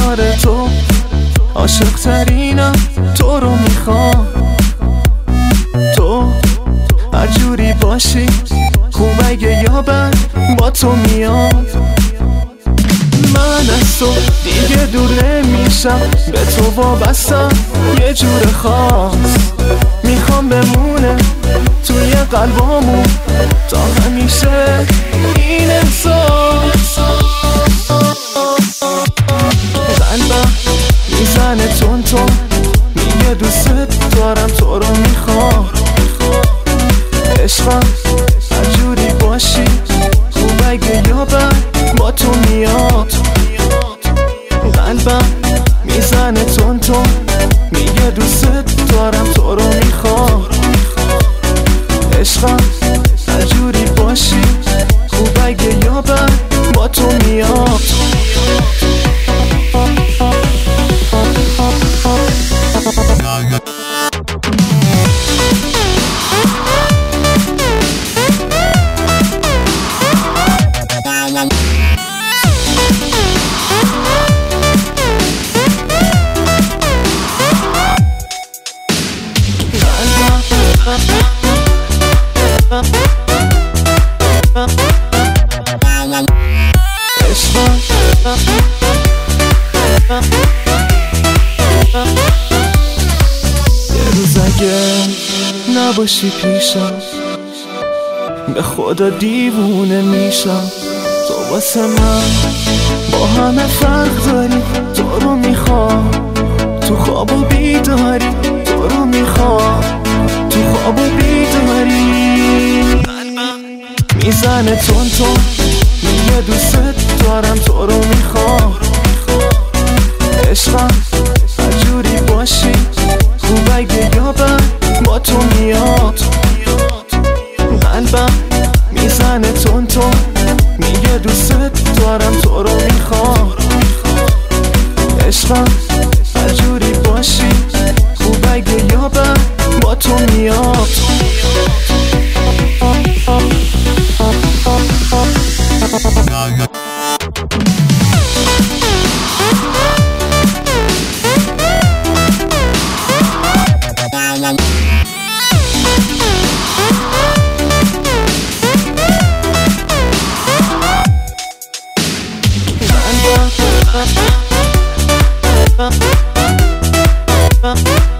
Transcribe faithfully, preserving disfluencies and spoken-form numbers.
کنار تو عاشق ترینم، تو رو میخوام. تو هر جوری باشی خوب، اگه یا بد با تو میام. من از تو دیگه دور نمیشم، به تو وابستم یه جور خاص. میخوام بمونه توی قلبامون تا همیشه این احساس. قلبم میزنه تون تون، میگه دوست دارم، تو رو میخوام. عشقم هر جوری باشی خوب، اگه یا بد با تو میاد. قلبم میزنه تون تون، میگه دوست دارم، تو رو میخوام. عشقم هر جوری باشی خوب، اگه یا بد با تو میاد. یه روز اگه نباشی پیشم، به خدا دیوونه میشم. تو واسه من با همه فرق داری، تو رو میخوام. تو خواب و بیداری تو رو میخوام، تو خواب و بیداری. قلبم میزنه تون تون، میگه دوست دارم، تو رو میخوام. عشقم هر جوری باشی خوب، اگه یا بد با تو میاد. قلبم میزنه تون تون، میگه دوست دارم، تو رو میخوام. عشقم هر جوری باشی خوب، اگه یا بد با تو میاد. Bum, bum, bum.